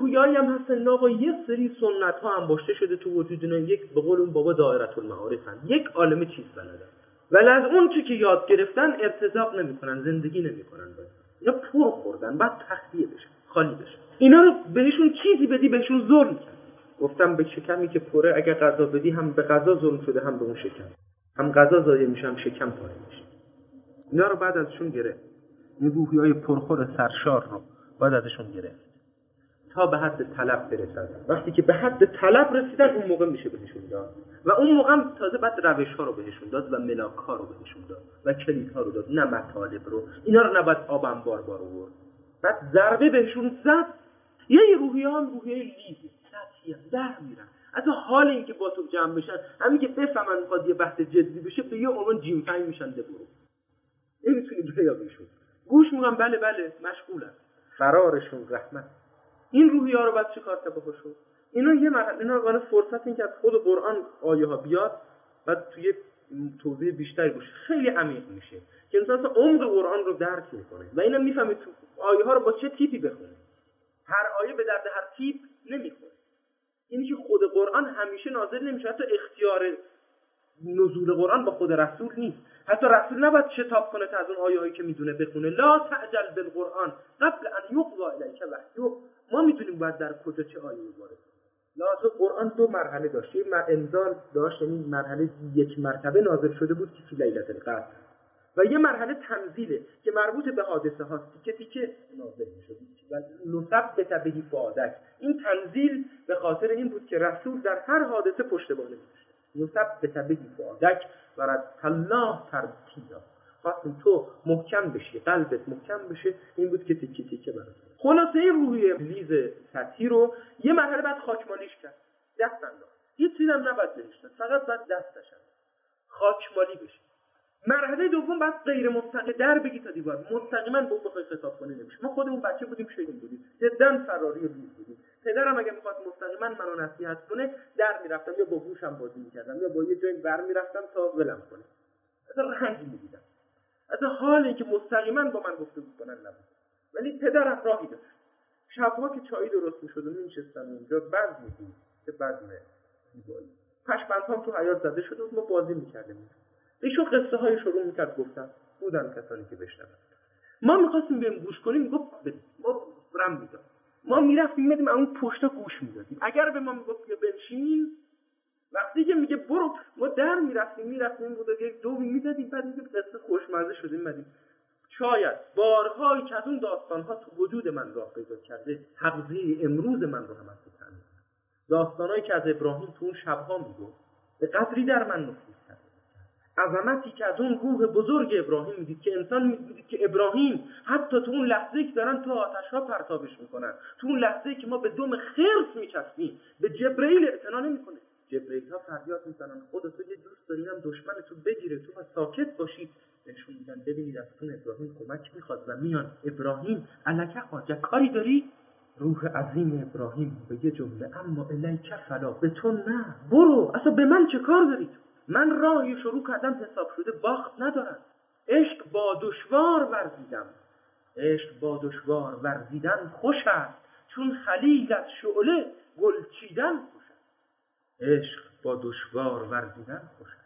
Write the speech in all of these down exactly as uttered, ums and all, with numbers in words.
روحیه‌ای هم هستن آقا یه سری سنت ها هم باشته شده تو وجود اینا، یک به قول اون بابا دایره المعارف هست، یک عالمه چیز بلدن ولی از اون چی که یاد گرفتن ارتزاق نمیکنن، زندگی نمیکنن. اینا پر خوردن، بعد تخلیه بشن، خالی بشن. اینا رو بهشون چیزی بدی بهشون ظلم کرد. گفتم به شکمی که پره اگه غذا بدی هم به غذا ظلم شده هم به اون شکم، هم غذا ضایع میشه هم شکم پاره میشه. اینا رو بعد ازشون گرفت، این روحیه‌های پرخور سرشار رو بعد ازشون گرفت تا به حد طلب برسن. وقتی که به حد طلب رسیدن اون موقع میشه بهشون داد و اون موقع هم تازه بعد روش ها رو بهشون داد و ملاک ها رو بهشون داد و کلید ها رو داد، نه مطالب رو. اینا رو نباید آبم بار بار آورد، بعد ضربه بهشون زد. یه روحیه هم روحیه لیزه سطحی هم در میرن از حال اینکه با تو جمع بشن، همین که بفهمن میخواد یه بحث جدی بشه به یه عنوان جیمفنگ میشن ده برو نمیتونی بیابیشون، گوش میگم بله بله مشغولن، فرارشون رحمت. این روحیه ها رو بعد چه کار تباه شد؟ اینا یه مرحله، اینا واسه فرصت این که از خود قرآن آیه ها بیاد بعد توی توضیح بیشتری باشه، خیلی عمیق میشه که انسان اصلا عمق قرآن رو درک میکنه و اینا میفهمه تو آیه ها رو با چه تیپی بخونه. هر آیه به درد هر تیپ نمیخوره. اینی که خود قرآن همیشه نازل نمیشه، حتی اختیار نزول قرآن با خود رسول نیست. حتی رسول نباید شتاب کنه تا از اون آیه هایی که میدونه بخونه. لا تعجل بالقرآن قبل ان یقضى الیک وحیه. ما میدونیم باید در کجا چه آیه وارد. لازم قرآن دو مرحله داشت، یه انزال داشت، یعنی مرحله یک مرتبه نازل شده بود که فی لیلة القدر، و یه مرحله تنزیله که مربوط به حادثه هاست که تیکه نازل میشه و نثبت به فؤادک. این تنزیل به خاطر این بود که رسول در هر حادثه پشتوانه میشه. نثبت به فؤادک و رد الله ترتیلا، خواستیم تو محکم بشی، قلبت محکم بشه. این بود که تیکه تیکه برات. خلاصه این روحیه لیز سطحی رو یه مرحله بعد خاکمالیش کرد، دست انداخت، هیچ چیزی هم نباید بهش، فقط بعد دستش خاکمالی بشه. مرحله دوم بعد غیر مستقیم در بگی تا دیوار، مستقیما به اون بخوای خطاب کنی نمیشه. ما خودمون بچه بودیم شیطون بودیم، جدا فراری و لیز بودیم. پدرم اگه میخواد مستقیما منو نصیحت کنه در میرفتم یا با گوشم بازی میکردم یا با یه جایی ور میرفتم تا ولم کنه. اصلا رنج میدیدم، اصلا حال اینکه مستقیما با من گفتگو کنن نبود. ولی پدرم راهی داشت. شب‌ها که چای درست میشد و می‌نشستم اونجا بزم بود که بزم زیبایی، پشمندهام تو حیاط زده شده بود، ما بازی میکردیم. ایشون قصه های شروع میکرد گفتن، بودن کسانی که بشنون. ما میخواستیم بریم گوش کنیم، گفت بریم. ما رم میداد، ما میرفتیم میدیم اون پشتا گوش میدادیم. اگر به ما میگفت بیا بنشین، وقتی که میگه برو، ما در میرفتیم میرفتیم بود یک دو میدادیم، بعد میگه قصه خوشمزه شدیم میدیم. شاید بارهایی که از اون داستانها تو وجود من راه پیدا کرده، حقیقی امروز من رو هم از تامین. داستانایی که از ابراهیم تو اون شبها میگفت به قدری در من نفوذ کرد. عظمتی که از اون روح بزرگ ابراهیم میدید که انسان میدید که ابراهیم حتی تو اون لحظه‌ای که دارن تو آتش‌ها پرتابش میکنن، تو اون لحظه‌ای که ما به دم خرس میچسبیم، به جبرئیل اعتنا نمیکنه. جبرئیل ها فریاد میزنن خدا تو یه دوست داری هم دشمن تو بگیره، تو باید ساکت باشی. بهشون میگن ببینید از تون ابراهیم کمک میخواد و میان. ابراهیم الکه حاجه کاری داری؟ روح عظیم ابراهیم به یه جمله اما الیک فلا، به تو نه، برو، اصلا به من چه کار دارید؟ من راهی شروع کردم حساب شده باخت ندارم. عشق با دشوار ورزیدم، عشق با دشوار ورزیدن خوش است، چون خلیل از شعله گل چیدن خوش است. عشق با دشوار ورزیدن خوش است،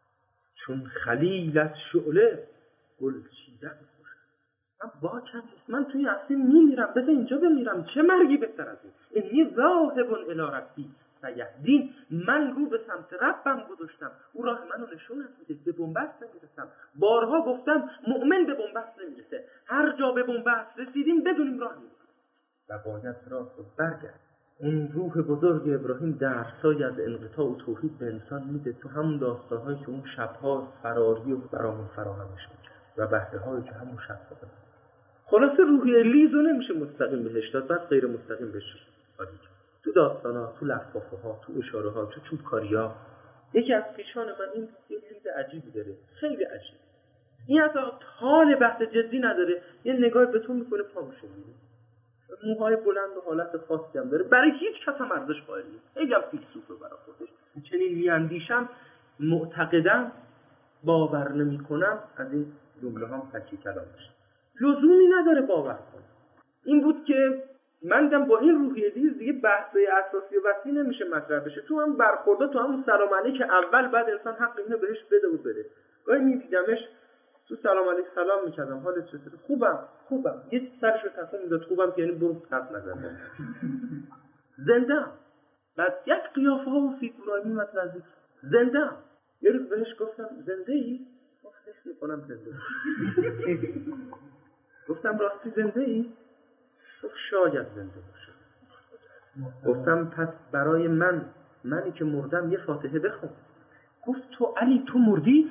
چون خلیل از شعله گل چیدن خوش است. من باکم نیست، من توی هستی میمیرم، بذار اینجا بمیرم، چه مرگی بهتر از این؟ اینی ذاهب الی ربی سیهدین، من رو به سمت ربم گذاشتم، او راه منو نشونم میده، به بنبست نمیرسم. بارها گفتم مؤمن به بنبست نمیرسه، هر جا به بنبست رسیدیم بدونیم راه میرسیم و باید راه رو برگرد. اون روح بزرگ ابراهیم درسایی از انقطاع و توحید به انسان میده تو همون داستان‌هایی که اون شب‌ها فراری و برامون فراهمش می‌کرد و بهره‌هایی که همون شب‌ها داد. خلاصه روحیه لیزو نمیشه مستقیم بهش داد، بعد غیر مستقیم بهش داد. تو داستانا، تو لفافه ها، تو اشاره ها، تو چوبکاری ها. یکی از پیشان من این یه لید عجیبی داره، خیلی عجیب. این حتی حال بحث جدی نداره، یه نگاه به تو میکنه پا میشه میره. موهای بلند و حالت خاصی هم داره، برای هیچ کس هم ارزش قائل نیست. خیلی هم فیلسوفه برای خودش. چنین میاندیشم، معتقدم، باور نمیکنم، از این جمله ها تکی کلام میشه. لزومی نداره باور کنه. این بود که من دیدم با این روحیه دیگه بحث اساسی و وسیع نمیشه مطرح بشه. تو هم برخوردا تو همون سلام علیک اول بعد انسان حق اینو بهش بده و بره. گاهی میدیدمش تو سلام علیک سلام میکردم حالت چطوره؟ خوبم خوبم. یه سرشو تکون میداد خوبم که یعنی برو حرف نزن. زنده. بعد یک قیافه ها و فیگورایی میمد نزدیک. زنده. یه روز بهش گفتم زنده ای؟ گفت حس میکنم زنده. گفتم راستی زنده ای؟ گفت شاید زنده باشه. گفتم پس برای من منی که مردم یه فاتحه بخون. گفت تو علی تو مردی؟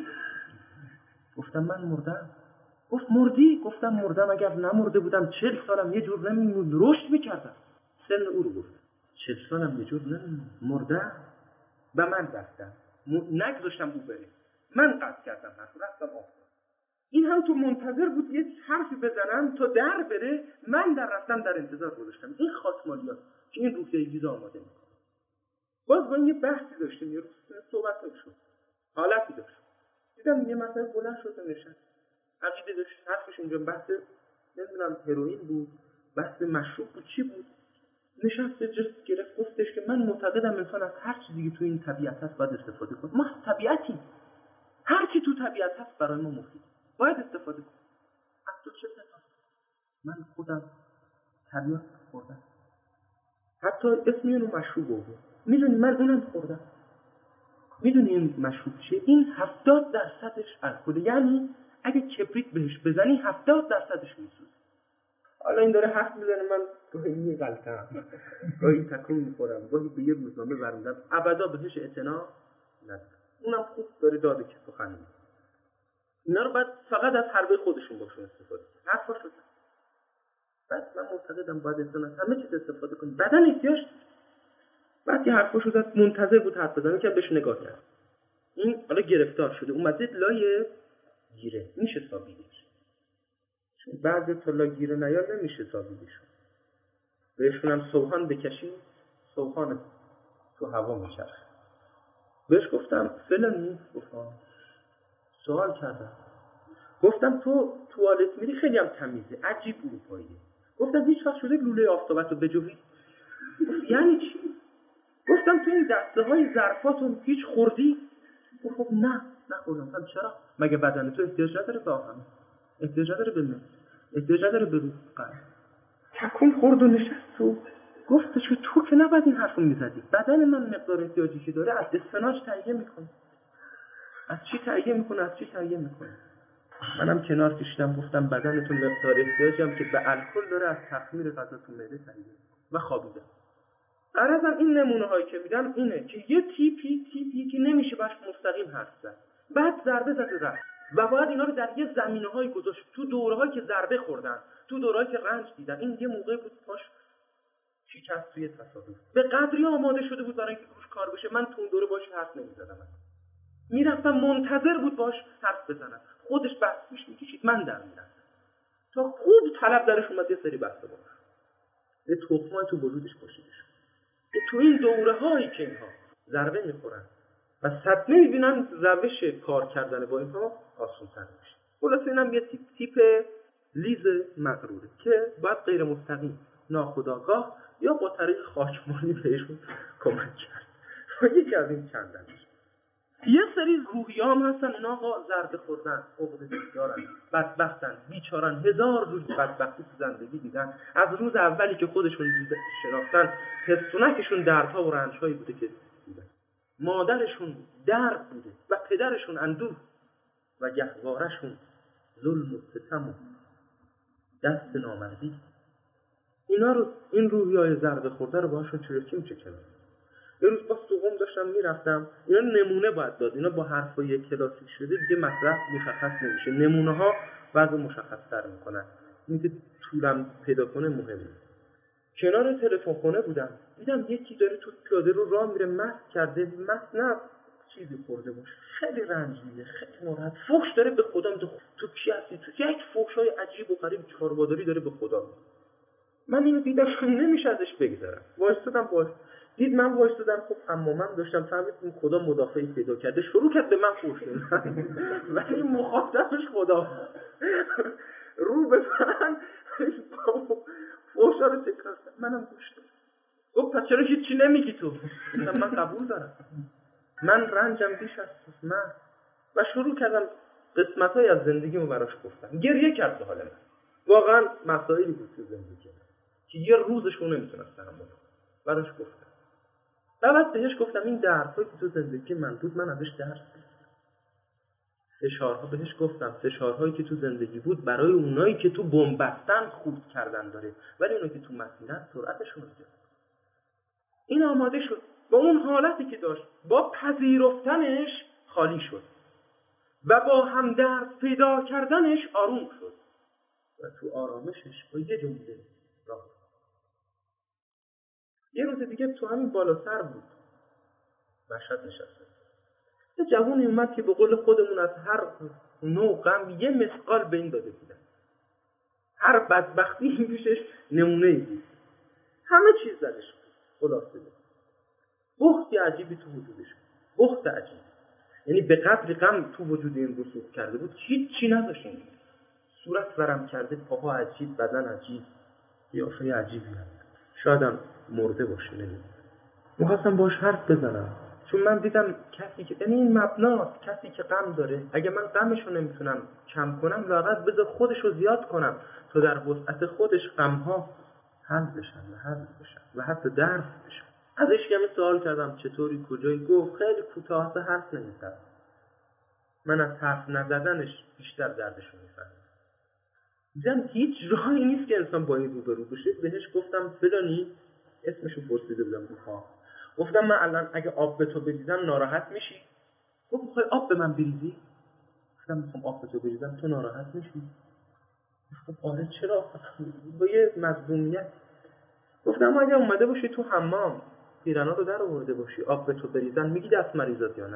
گفتم من مردم. گفت مردی؟ گفتم مردم. اگر نمرده بودم چهل سالم یه جور نمیموند رشد میکردم. سن او رو گفت چهل سالم یه جور نمیموند مردم و من رفتم نگذاشتم او بره. من قطع کردم حرف رفتم آف. این هم تو منتظر بود یه حرفی بزنم تا در بره. من در رفتم در انتظار گذاشتم. این خاصمالیات که این روحیه ویزا آماده میکنه. باز با این یه بحثی داشتیم یه روز صحبت شد حالتی داشت. دیدم یه مسئله بلند شد و نشست عقیده داشت حرفش اینجا بحث نمیدونم هروئین بود بحث مشروب بود چی بود. نشست جست گرفت گفتش که من معتقدم انسان از هر چیزی که تو این طبیعت هست باید استفاده کنه. ما طبیعتی هر چی تو طبیعت هست برای ما مفید باید استفاده کنیم. از تو چه بخوام؟ من خودم طبیعت خوردم. حتی اسمی اونو مشروب بود. میدونی من اونم خوردم. میدونی این مشروب چیه؟ این هفتاد درصدش الکل. یعنی اگه کبریت بهش بزنی هفتاد درصدش میسوزه. حالا این داره حرف میزنه من گاهی میغلطم گاهی تکون میخورم گاهی به یه روزنامه برمیدم ابدا بهش اعتنا ندارم. اونم خوب داره داده که سخن میگه. اینا رو بعد فقط از حربه خودشون باشون استفاده کنه. حرفا شد. بعد من معتقدم باید انسان از همه چیز استفاده کنه. بدن احتیاج. بعد یه حرفا شد منتظر بود حرف بزنه که بهش نگاه کرد. این حالا گرفتار شده اومده لای گیره میشه سابیدش. چون بعضی تا لای گیره نیاد نمیشه سابیدشون. بهشون هم سوهان بکشی سوهان تو هوا میچرخه. بهش گفتم فلانی گفتم سوال کردم گفتم تو توالت میری خیلی هم تمیزه عجیب اروپاییه. گفتم هیچ وقت شده لوله آفتابت رو بجوی؟ گفت یعنی چی؟ گفتم تو این دسته های ظرفاتو هیچ خوردی؟ گفت نه نخوردم. گفتم چرا؟ مگه بدن تو احتیاج نداره به آهن؟ احتیاج نداره به مس؟ احتیاج نداره به روح قلب؟ تکون خورد و نشست تو. گفتش که تو که نباید این حرفو میزدی. بدن من مقدار احتیاجی که داره از اسفناج تهیه میکنه. از چی تهیه میکنه؟ از چی تهیه میکنه؟ منم کنار کشیدم گفتم بدنتون مقدار احتیاجی هم که به الکل داره از تخمیر غذا تو معده تهیه و خوابیدم. عرضم این نمونه هایی که میدم اینه که یه تیپی تیپی که نمیشه باش مستقیم حرف زد. بعد ضربه زد و رفت. و باید اینا رو در یه زمینه‌های گذاشت. تو دوره‌هایی که ضربه خوردن، تو دوره‌هایی که رنج دیدن. این یه موقع بود پاش شکست توی تصادف. به قدری آماده شده بود برای اینکه روش کار بشه. من تو اون دوره باش حرف نمی‌زدم. میرفتم منتظر بود باش حرف بزنم. خودش بحث پیش می‌کشید من در می‌رفتم. تا خوب طلب درش اومد یه سری بحث باش. یه تخمای تو وجودش پاشیدش. تو این دوره هایی که اینها ضربه میخورن و صدمه میبینن روش کار کردن با اینها آسان تر میشه. خلاصه اینم یه تیپ تیپ لیز مغروره که باید غیر مستقیم ناخودآگاه یا با طریق خاکمالی بهشون کمک کرد. یکی از این چندن یه سری روحیه هم هستن اینا ها ضربه خوردن عقده دارن بدبختن بیچارن هزار روز بدبختی تو زندگی دیدن. از روز اولی که خودشون دیده شناختن پستونکشون دردها و رنجهایی بوده که دیدن. مادرشون درد بوده و پدرشون اندوه و گهوارشون ظلم و ستم و دست نامردی. اینا رو این روحیه‌های ضربه خورده رو باهاشون چرکی می‌چکنن. یه روز با سوقم داشتم میرفتم اینا نمونه باید داد. اینا با حرفای کلاسیک شده دیگه مطرح مشخص نمیشه. نمونه ها وضع مشخص‌تر میکنن. این که طولم پیدا کنه مهمه. کنار تلفن خونه بودم دیدم یکی داره تو پیاده رو راه میره مست کرده. مست نه چیزی خورده باشه. خیلی رنج میده خیلی ناراحت. فحش داره به خدا میده. تو کی هستی؟ تو یک فحشای عجیب و غریب چاربادری داره به خدا میده. من اینو دیدم نمیشه ازش بگذرم. وایسادم باش. دید من وایسادم خب حمامم داشتم فهمید این خدا مدافعی پیدا کرده شروع کرد به من فحش دادن. ولی مخاطبش خدا رو به من فحشا رو تکرار کرد. منم گوش دادم. گفت پس چرا هیچی نمیگی تو؟ گفتم من قبول دارم، من رنجم بیش از توست من. و شروع کردم قسمت‌های از زندگیمو براش گفتم. گریه کرد به حال من. واقعا مسائلی بود تو زندگی من که یه روزشو نمیتونست تحمل کنم. براش گفتم. بعد بهش گفتم این دردهایی که تو زندگی من بود من ازش درس گرفتم. فشارها بهش گفتم فشارهایی که تو زندگی بود برای اونایی که تو بن‌بستن خورد کردن داره، ولی اونایی که تو مسیرن سرعتشون رو گرفت. این آماده شد با اون حالتی که داشت، با پذیرفتنش خالی شد و با همدرد پیدا کردنش آروم شد و تو آرامشش با یه جمله راه. یه روز دیگه تو همین بالا سر بود مشهد نشسته، یه جوونی اومد که به قول خودمون از هر نوع غم یه مثقال به این داده بودن. هر بدبختی این پیشش نمونه‌ای بود، همه چیز درش بود. خلاصه بود بخت عجیبی تو وجودش بود، بخت عجیبی، یعنی به قدر غم تو وجود این رسوخ کرده بود هیچ چی نداشت. این صورت ورم کرده، پاها عجیب، بدن عجیب، قیافه عجیبی هست. شایدم مرده باشه، نمیدونم. می‌خواستم باش حرف بزنم چون من دیدم کسی که یعنی این مبناست، کسی که غم داره اگه من غمشو نمیتونم کم کنم لااقل بذار خودشو زیاد کنم تا در وسعت خودش غم‌ها حل بشن و حل بشن و حتی درس بشن. ازش کمی سوال کردم چطوری کجایی؟ گفت خیلی کوتاه حرف نمیزد. من از حرف نزدنش بیشتر دردشو میفهمم. دیدم هیچ راهی نیست که انسان با این روبرو بشه. بهش گفتم فلانی، اسمشو پرسیده بودم ها، گفتم من الان اگه آب به تو بریزم ناراحت میشی؟ گفت میخوای آب به من بریزی؟ گفتم میخوام آب به تو بریزم تو ناراحت میشی؟ گفت آره چرا؟ با یه مظلومیت. گفتم اگه اومده باشی تو حمام پیرنا رو در آورده باشی آب به تو بریزن میگی دست مریضات یا نه؟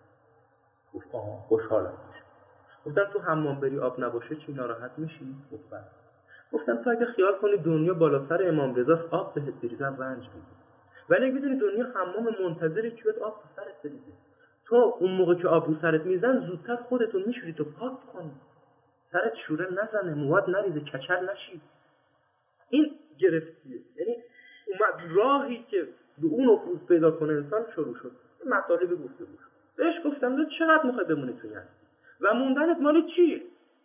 گفت آها خوشحالم میشم. گفتم تو حمام بری آب نباشه چی ناراحت میشی؟ گفت بله. گفتم تو اگه خیال کنی دنیا بالا سر امام رضاست آب بهت بریزن رنج میگیری، ولی اگه بدونی دنیا حمام منتظری که بهت آب رو سرت بریزه، تو اون موقع که آب رو سرت میزن زودتر خودتو میشوری تو پاک کنی، سرت شوره نزنه، مواد نریزه، کچل نشی. این گرفتیه، یعنی اومد راهی که به اون نفوذ پیدا کنه انسان شروع شد. مطالب گفته بود بهش گفتم تو چقدر میخوای بمونی توی هستی و موندنت مال چیه؟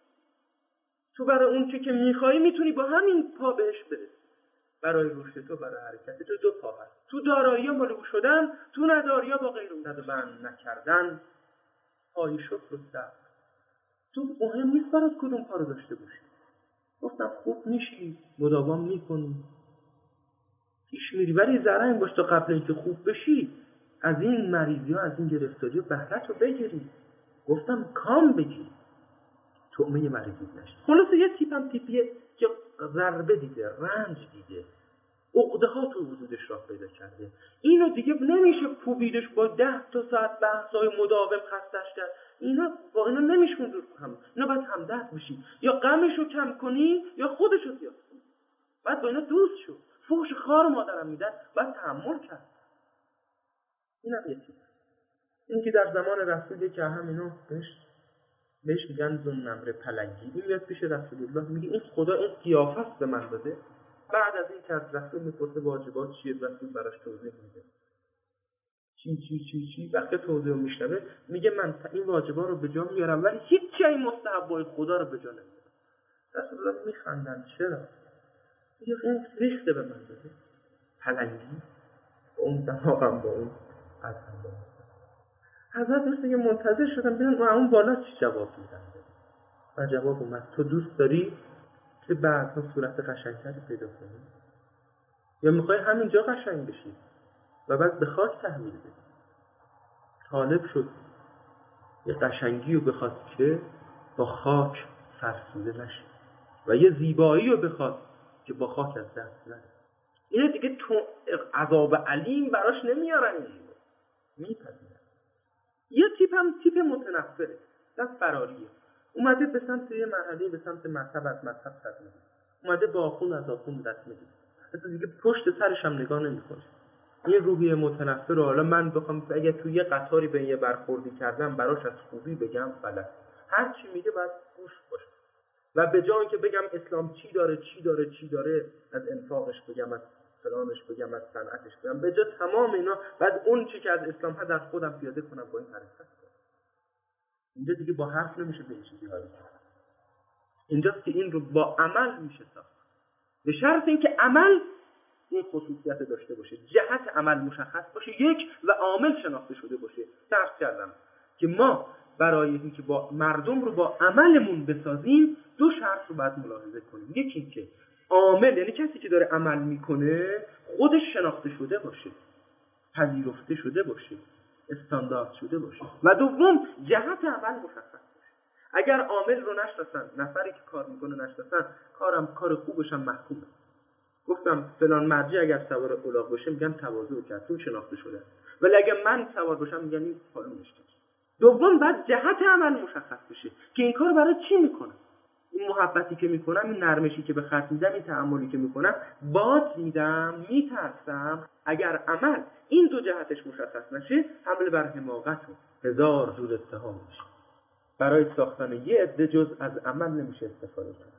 تو برای اون چی که میخوایی میتونی با همین پا بهش برسی. برای رشد تو، برای حرکت تو دو پا هست. تو دارایی مال او شدن، تو نداریا با غیر او بند نکردن. پای شکر و صبر. تو مهم نیست برات کدوم پا رو داشته باشی. گفتم خوب میشی، مداوم میکنی، پیش میری، ولی زرنگ باش تا قبل اینکه خوب بشی از این مریضی ها، از این گرفتاری ها بهرت رو بگیری. گفتم کام بگیری، طعمه مریضی نشی. خلاصه یه تیپم تیپیه که ضربه دیده، رنج دیده، عقده ها تو وجودش راه پیدا کرده. اینو دیگه نمیشه کوبیدش با ده تا ساعت بحثای مداوم خستش کرد. اینا با اینا نمیشون دور هم. اینا باید همدرد بشی، یا غمشو کم کنی یا خودشو زیاد کنی. باید با اینا دوست شو. فحش خار مادرم میدن باید تحمل کرد. اینم یه چیز. این که در زمان رسول که هم اینو بهش بهش میگن زن نمر پلنگی. این میاد پیش رسول الله میگه این خدا این قیافت به من داده. بعد از این که از رسول میپرسه واجبات چیه، رسول براش توضیح میده چی چی چی چی. وقتی توضیح میشنوه میگه من این واجبات رو به جا میارم ولی هیچ چیز این مستحبای خدا رو به جا نمیارم. رسول الله میخندن چرا؟ میگه این ریخته به من داده پلنگی با اون دماغم با اون عزم. حضرت مثل که منتظر شدم ببینم اون بالا چی جواب میدن و جواب اومد تو دوست داری که بعدها صورت قشنگتری پیدا کنی یا میخوای همینجا قشنگ بشی و بعد به خاک تحویل بدی؟ طالب شد یه قشنگی رو بخواد که با خاک فرسوده نشه و یه زیبایی رو بخواد که با خاک از دست نره. اینه دیگه تو عذاب علیم براش نمیارن، این رو میپذیرن. یه تیپ هم تیپ متنفره، دست فراریه، اومده به سمت یه مرحله، به سمت مذهب، از مذهب صد میگه، اومده با آخون از آخون دست میگه، حتی دیگه پشت سرش هم نگاه نمیکنه. این روحیه متنفر رو حالا من بخوام اگه توی یه قطاری به یه برخوردی کردم براش از خوبی بگم بلد، هر چی میگه باید گوش باشه. و به جای اینکه بگم اسلام چی داره چی داره چی داره، از انفاقش بگم، از فلانش بگم، از صنعتش بگم، به جای تمام اینا بعد اون چی که از اسلام هست در خودم پیاده کنم با این حرکت کنم. اینجا دیگه با حرف نمیشه به این چیزی ها کرد. اینجاست که این رو با عمل میشه ساخت، به شرط اینکه عمل این خصوصیت داشته باشه، جهت عمل مشخص باشه، یک و عامل شناخته شده باشه. درس کردم که ما برای اینکه با مردم رو با عملمون بسازیم دو شرط رو باید ملاحظه کنیم. یکی این که عامل، یعنی کسی که داره عمل میکنه خودش شناخته شده باشه، پذیرفته شده باشه، استاندارد شده باشه. و دوم جهت عمل مشخص باشه. اگر عامل رو نشناسن، نفری که کار میکنه نشناسن، کارم کار خوبش هم محکومه. گفتم فلان مرجع اگر سوار الاغ باشه میگن تواضع کرد، چون شناخته شده. ولی اگه من سوار باشم میگن این پالونش کرد. دوم بعد جهت عمل مشخص بشه که این کار برای چی میکنم. این محبتی که میکنم، این نرمشی که به خرج میدم، این تأملی که میکنم، باد میدم، میترسم. اگر عمل این دو جهتش مشخص نشه، حمله بر حماقت و هزار جور اتهام میشه. برای ساختن یه عده جز از عمل نمیشه استفاده کرد.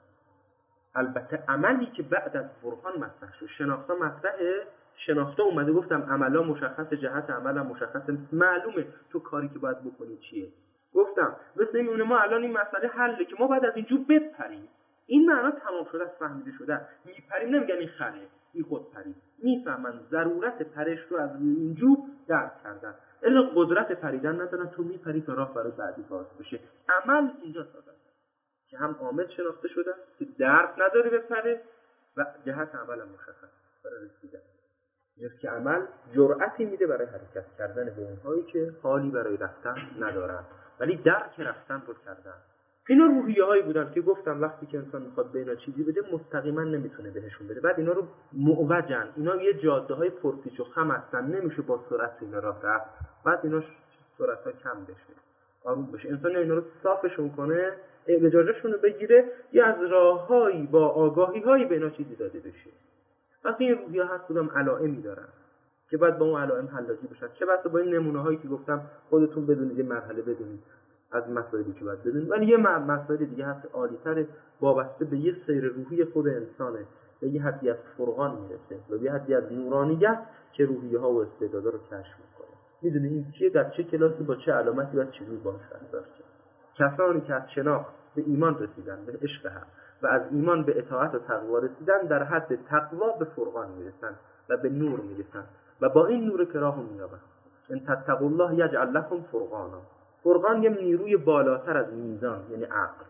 البته عملی که بعد از برهان مطرح شد، شناخته مطرحه، شناخته اومده، گفتم عملا مشخص، جهت عملا مشخصه، معلومه تو کاری که باید بکنی چیه. گفتم مثل میمونه ما الان این مسئله حله که ما باید از اینجور بپریم. این معنا تمام شده است، فهمیده شده. میپریم نمیگن این خله، این خود پریم. میفهمن ضرورت پرش رو از اینجور درک کردن. الا قدرت پریدن ندارن، تو میپری تا راه برای بعدی باز بشه. عمل اینجا ساده که هم عامل شناخته شده که درد نداره بپره و جهت عمل مشخص برای رسیدن. یعنی که عمل جرأتی میده برای حرکت کردن به اونهایی که حالی برای رفتن ندارن ولی درک رفتن رو کردن. اینا روحیه هایی بودن که گفتم وقتی که انسان میخواد به اینا چیزی بده مستقیما نمیتونه بهشون بده. بعد اینا رو معوجن، اینا یه جاده های پرپیچ و خم هستن، نمیشه با سرعت اینا راه رفت. بعد اینا سرعت ها کم بشه، آروم بشه. انسان اینا رو صافشون کنه، اجازهشون رو بگیره، یا از راههایی با آگاهی هایی به اینا چیزی داده بشه. وقتی این روحیه هست کدام علائمی دارن که بعد با اون علائم حلاجی بشن. چه بسا با این نمونه هایی که گفتم خودتون بدونید، یه مرحله بدونید از مسائلی که باید بدونید. ولی یه مسائل دیگه هست عالی‌تر، وابسته به یه سیر روحی خود انسانه، به یه حدی از فرقان میرسه، به یه حدی از نورانیت که روحیه ها و استعدادا رو کشف میکنه. میدونی این چیه، در چه کلاسی با چه علامتی باید چجوری باهاش رفتار کرد. کسانی که از شناخت به ایمان رسیدن، به عشق هم، و از ایمان به اطاعت و تقوا رسیدن، در حد تقوا به فرقان میرسن و به نور میرسن و با این نور که راهو مییابن. ان تتقوا الله یجعل لكم فرقانا. فرقان یه نیروی بالاتر از میزان، یعنی عقل.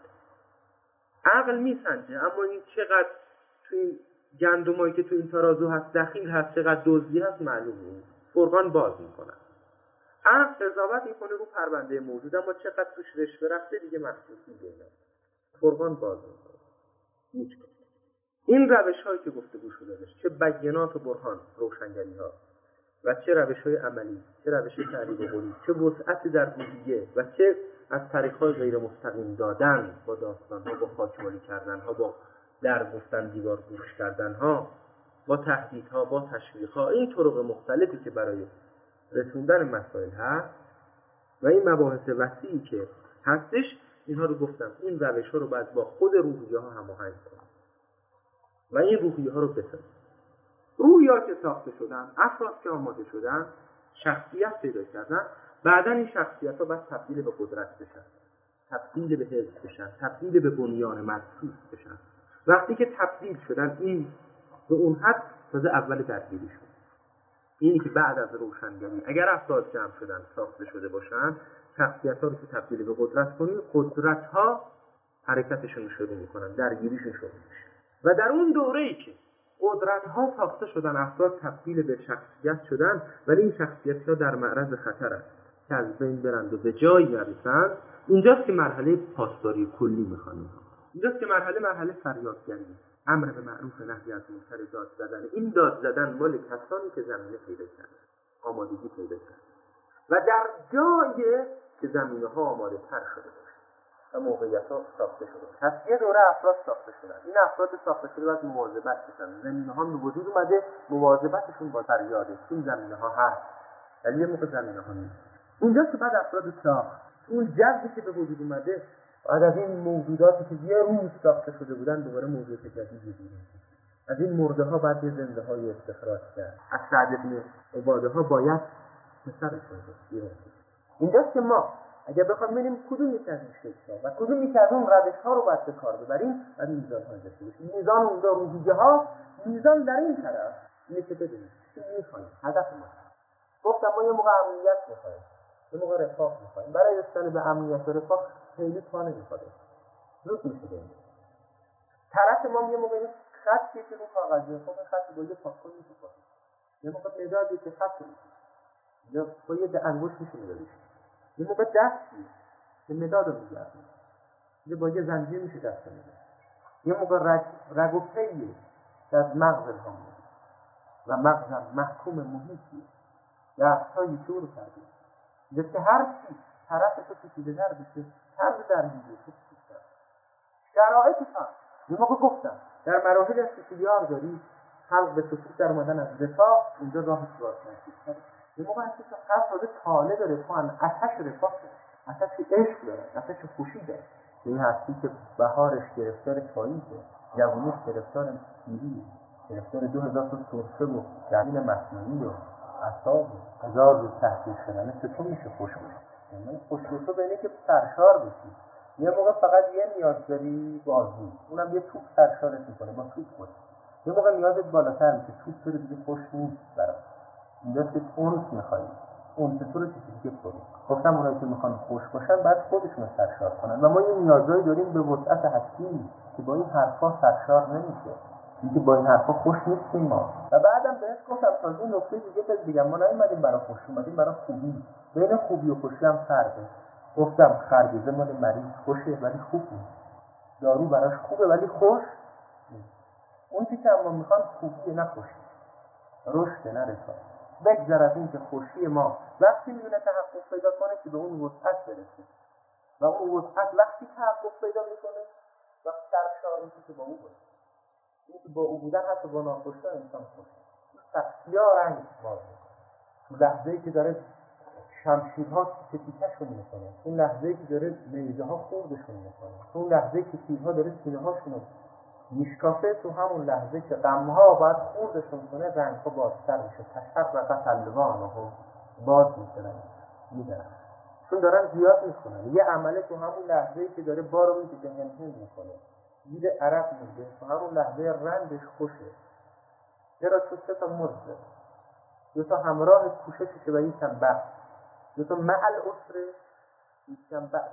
عقل میسنجه، اما این چقدر تو این گندمایی که تو این ترازو هست دخیل هست، چقدر دزدی هست معلوم نیست. فرقان باز میکنن. عقل قضاوت میکنه رو پرونده موجود، اما چقدر توش رشوه رفته دیگه محسوس میگه. فرقان باز میکنه. هیچ کن. این روش هایی که گفتگو شده داشت، چه بینات و برهان، روشنگری ها، و چه روش های عملی، چه روش تعریف و قولی، چه وسعتی در روحیه و چه از طریق های غیر مستقیم دادن، با داستان ها، با خاکمالی کردن ها، با در گفتن دیوار گوش کردن ها، با تهدید ها، با تشویق ها، این طرق مختلفی که برای رسوندن مسائل هست و این مباحث وسیعی که هستش، اینها رو گفتم این روش ها رو باید با خود روحیه ها هماهنگ کنیم و این روحیه ها رو بسازیم. روحیه ها که ساخته شدن، افراد که آماده شدن، شخصیت پیدا کردن، بعدا این شخصیت ها باید تبدیل به قدرت بشن، تبدیل به حزب بشن، تبدیل به بنیان مرصوص بشن. وقتی که تبدیل شدن این به اون حد، تازه اول درگیری شد. اینی که بعد از روشنگری اگر افراد جمع شدن، ساخته شده باشن، شخصیت ها رو که تبدیل به قدرت کنی، قدرت ها حرکتشون شروع میکنن، درگیریشون شروع میشه. و در اون دوره‌ای که قدرت ها ساخته شدن، افراد تبدیل به شخصیت شدن، ولی این شخصیت ها در معرض خطر است که از بین برند و به جایی نرسند، اینجاست که مرحله پاسداری کلی میخوانیم. اینجاست که مرحله مرحله فریادگری، امر به معروف نهی از منکر، داد زدن. این داد زدن مال کسانی که زمینه پیدا کردن، آمادگی پیدا کردن و در جایی که زمینه ها آماده تر شده باشه و موقعیت ها ساخته شده. پس یه دوره افراد ساخته شدن. این افراد ساخته شده باید مواظبت بشن. زمینه ها به وجود اومده، مواظبتشون با فریاده. این زمینه ها هست ولی یه موقع زمینه ها نیست. اونجا که بعد افراد ساخت، اون جذبی که به وجود اومده بعد از این موجوداتی که یه روز ساخته شده بودن دوباره موجود جدیدی بودن. از این مرده ها بعد یه زنده های استخراج کرد. از سعد بن عباده ها باید پسرش رو بید. اینجاست که ما اگر بخوام ببینیم کدوم یک از این شکل‌ها و کدوم یک از اون روش‌ها رو باید به کار ببریم، بعد میزان ها داشته باشیم. میزان اونجا روحیه ها، میزان در این طرف اینه که بدونیم چی می‌خوایم، هدف ما. گفتم ما یه موقع امنیت می‌خوایم، یه موقع رفاه می‌خوایم. برای رسیدن به امنیت و رفاه خیلی پا نمی‌خوره. زود میشه داریم. طرف ما یه موقع خطی که رو کاغذه، خب خط با یه پاکن می‌کنه. یه موقع مدادی که خط می‌کنه. یا با یه انگشت میشه مدادش. یه موقع دستی که مداد رو میگردیم، یه با یه زنجیر میشه دست میده. یه موقع رگ, رگ و پیه که از مغز الهام میده و مغزم محکوم محیطیه دستهایی که او رو کردیم. اینجا که هر چی طرف تو پیچیده در بشه طرز درگیری تو پیچیده شرایط هم. یه موقع گفتم در مراحل استثیار داری خلق به سکوت در اومدن از رفاه، اونجا راه سراغ نشید. یه موقع هستی که خلق شده طالب رفاه، آتش رفاه داره، آتش عشق داره، آتش خوشی داره. این هستی که بهارش گرفتار پاییزه، جوونیش گرفتار پیری، گرفتار دو هزار تا سرفه و جلیل مصنوعی و اعصاب و هزار روز تحقیق شدنه. چطور میشه خوش باشه؟ من خوش تو به اینه که سرشار بشی. یه موقع فقط یه نیاز داری بازی، اونم یه توپ سرشارت میکنه با توپ خوش. یه موقع نیازت بالاتر میشه، توپ تو رو دیگه خوش نیست برات. اینجاست که اونس میخوایی، اونس تو رو چیزی دیگه پرید. گفتم اونایی که میخوان خوش باشن بعد خودشون سرشار کنن و ما یه نیازایی داریم به وسعت هستی که با این حرفا سرشار نمیشه. اینکه با این حرفا خوش نیستیم ما. و بعدم بهش گفتم تا این نکته دیگه بهت بگم، ما نیومدیم برای خوش، اومدیم برای خوبی. بین خوبی و خوشی هم فرقه. گفتم خربوزه مال مریض خوشه ولی خوب نیست. دارو براش خوبه ولی خوش نیست. اون چیزی که ما میخوان خوبیه نه خوشی. رشد نه رفاه. بگذر از این که خوشی ما وقتی میونه تحقق پیدا کنه که به اون وسعت برسه و اون وسعت وقتی تحقق پیدا میکنه وقتی سرشار میشه که با او باشه. این که با او بودن حتی با ناخوشی انسان خوشه. سختیا رنگ باز میکنه. تو لحظه‌ای که داره شمشیرها تیکشون میکنه، اون لحظه‌ای که داره نیزه ها خوردشون میکنه، اون لحظه‌ای که تیرها داره سینه هاشون میشکافه، تو همون لحظه که غمها باید خوردشون کنه رنگها بازتر میشه. تشرقت الوانهم باز میشن میدن چون دارن زیاد میکنن. یه عمله تو همون لحظه‌ای که داره بارو میکشه هم هم میکنه زیر عرق میده، تو همون لحظه رندش خوشه. چرا؟ چون سه تا مرده، دو تا همراه کوشششه و یکم بعد، دو تا مع العسر یکم بعد.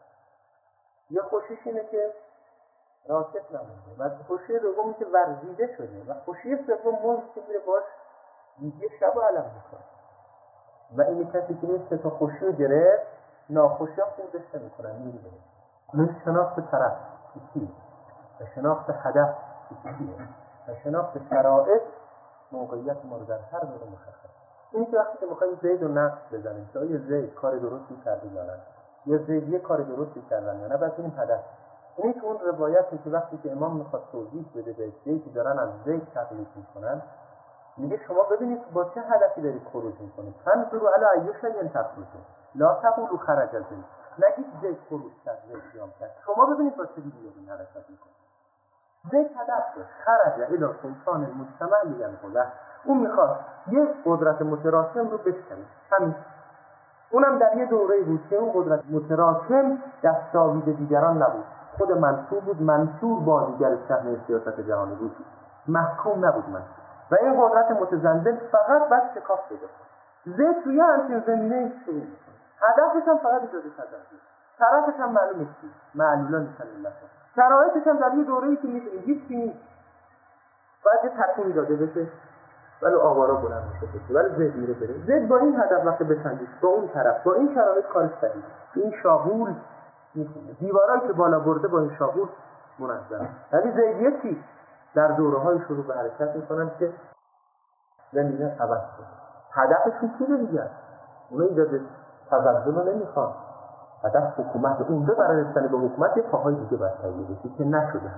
یه خوشیش اینه که راکت نمونده و خوشی دومی که ورزیده شده و خوشی سوم موزی که میره باش دیگه شب و علم میکنه. و این کسی که این سه تا خوشی رو گرفت ناخوشی ها خوردش نمیکنن میره بره. این شناخت طرف چیه و شناخت هدف چیه و شناخت شرایط موقعیت ما رو در هر دوره مشخص. اینی که وقتی که میخواییم زید و نقص بزنیم که آیا زید کار درستی کرده یا نه، یا زید یه کار درستی کردن یا نه، باید این هدف. اینی که اون روایتی که وقتی که امام میخواد توضیح بده به عده‌ای که دارن از زید تقلید میکنن، میگه شما ببینید با چه هدفی دارید خروج میکنید. فانظروا الی ای شیء تخرجون لا تقولوا خرج زید. نگید زید خروج کرد، زید قیام کرد. شما ببینید با چه دیدی دارین حرکت میکنید. زید هدف داشت، خرج الی سلطان المجتمع لینقضه. اون میخواد یه قدرت متراکم رو بشکنه. همین. اونم در یه دوره بود که اون قدرت متراکم دستاویز دیگران نبود. خود منصور بود، منصور بازیگر صحنه سیاست جهانی بود، محکوم نبود منصور. و این قدرت متزلزل فقط بس شکاف پیدا کنه. زید توی همچین زمینه شروع میکنه. هدفش هم فقط اجازه تزلزل. طرفش هم معلومه چی؟ معلولا میکنه الله. شرایطش هم در یه دوره‌ای که میدونید هیچ چیزی باید یه تکون داده بشه. ولی آوارا بلند میشه ولی زید میره بره. زید با این هدف وقت بسنجید با اون طرف با این شرایط کارش صحیح. این شاغول میکنه دیوارایی که بالا برده با این شاغول منظم. ولی زیدیه چی؟ در دوره‌های شروع به حرکت میکنن که زمینه عوض کنه. هدفشون چیه دیگه؟ اونا ایجاد تزلزل رو نمیخوان. هدف حکومت. اونجا برای رسیدن به حکومت یه پاهای دیگه باید تهیه بشه که نشده.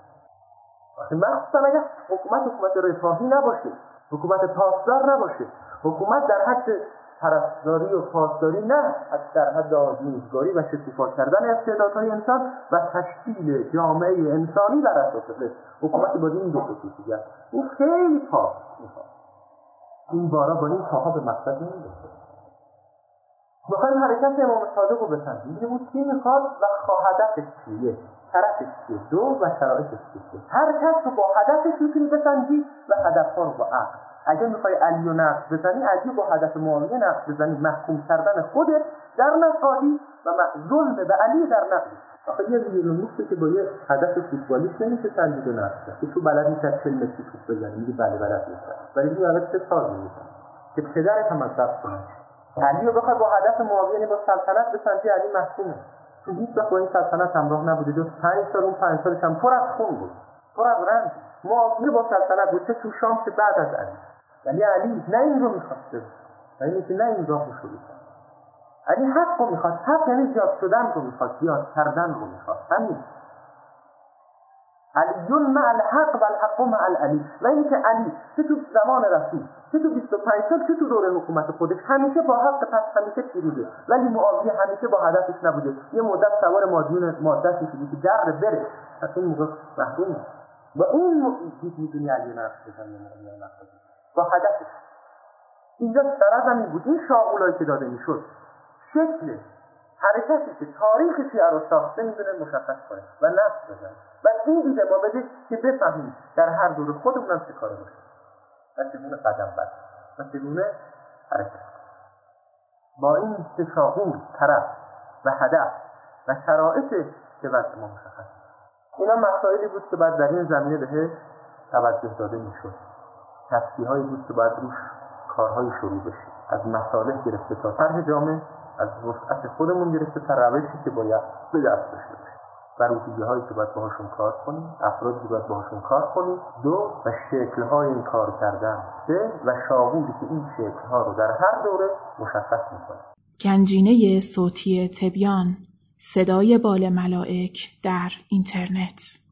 مخصوصا اگر حکومت حکومت رفاهی نباشه، حکومت پاسدار نباشه، حکومت در حد پرستاری و پاسداری نه، در حد آزمایشگاری و شکوفا کردن استعدادهای انسان و تشکیل جامعه انسانی بر اساس قسم. حکومت باید این دو خصوصیت این خیلی پاک میخواد. این بارا با این پاها به مقصد نمیرسه. میخوایم حرکت امام صادق رو بسنجیم، ببینیم اون چی میخواد و هدفش چیه، طرفش چیه، دو و شرایطش چیه. هر کس رو با هدفش میتونی بسنجی و هدفها رو با عقل. اگه میخوای علی رو نقد بزنی، علی با هدف معاویه نقد بزنی، محکوم کردن خودت در نقادی و ظلم به علی در نقدی. آخه یه ویولونیستی که با یه هدف فوتبالیست نمیشه سنجید و نقد کرد. که تو بلد نیست از چل متری توپ بزنی، میگی بله بلد نیست. ولی این اول سه سال میشه که پدرت هم از دست کنه. علی رو بخواد با هدف معاویه با سلطنت بسنجی، علی محکومه. چون هیچ وقت با این سلطنت همراه نبوده، جز پنج سال اون پنج سالش هم پر از خون بود، پر از رنج. معاویه با سلطنت بود، چه تو شام چه بعد از علی. ولی علی نه این رو میخواسته، ولی که نه این راه رو شروع کرد. علی حق رو میخواد. حق یعنی زیاد شدن رو میخواد، زیاد کردن رو میخواد. همین علیون مع الحق و الحق مع العلی. و اینی که علی چه تو زمان رسول، چه تو بیست و پنج سال، چه تو دوره حکومت خودش همیشه با حق، پس همیشه پیروزه. ولی معاویه همیشه با هدفش نبوده. یه مدت سوار مادیون مادت میشده که در بره، پس این موقع محرومه. و اون دید میدونی علی نقش بزنه با هدفش. اینجا سرزمین بود. این شاغولایی که داده میشد شکل حرکتی که تاریخ شیعه رو ساخته میدونه مشخص کنه و نقش بزنه و این دیده ما بده که بفهمیم در هر دور خودمون هم چه کاره باشه و چگونه قدم بر و چگونه حرکت. با این تشاغول طرف و هدف و شرایط که وقت ما مشخص. اینا مسائلی بود که بعد در این زمینه بهش توجه داده میشد. تفسیرهایی بود که باید روش کارهای شروع بشه، از مصالح گرفته تا طرح جامعه، از وسعت خودمون گرفته تا روشی که باید به دست داشته باشیم و روحیه‌هایی که باید باهاشون کار کنیم، افرادی که باید باهاشون کار کنیم، دو و شکل‌های این کار کردن، سه و شاغولی که این شکل‌ها رو در هر دوره مشخص می‌کنه. گنجینه صوتی تبیان، صدای بال ملائک در اینترنت.